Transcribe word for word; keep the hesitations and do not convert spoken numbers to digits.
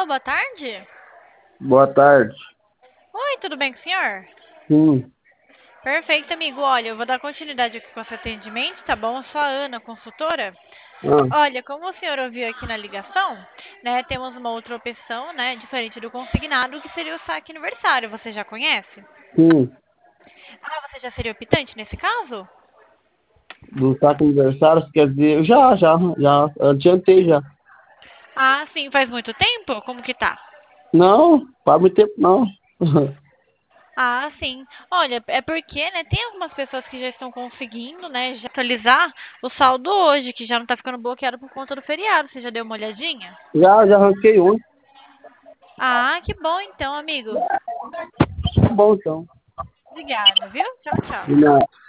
boa tarde. Boa tarde. Oi, tudo bem com o senhor? Sim. Perfeito, amigo. Olha, eu vou dar continuidade aqui com esse atendimento, tá bom? Eu sou a Ana, consultora. Ah, Olha, como o senhor ouviu aqui na ligação, né, temos uma outra opção, né, diferente do consignado, que seria o saque aniversário. Você já conhece? sim. Ah, você já seria optante nesse caso? Do saco aniversário, quer dizer, já, já, já, adiantei já. Ah, sim, faz muito tempo? Como que tá? Não, faz muito tempo não. Ah, sim. Olha, é porque, né, tem algumas pessoas que já estão conseguindo, né, já atualizar o saldo hoje, que já não tá ficando bloqueado por conta do feriado. Você já deu uma olhadinha? Já, já arranquei ontem. Ah, que bom então, amigo. Tá bom então. Obrigada, viu? Tchau, De tchau. nada.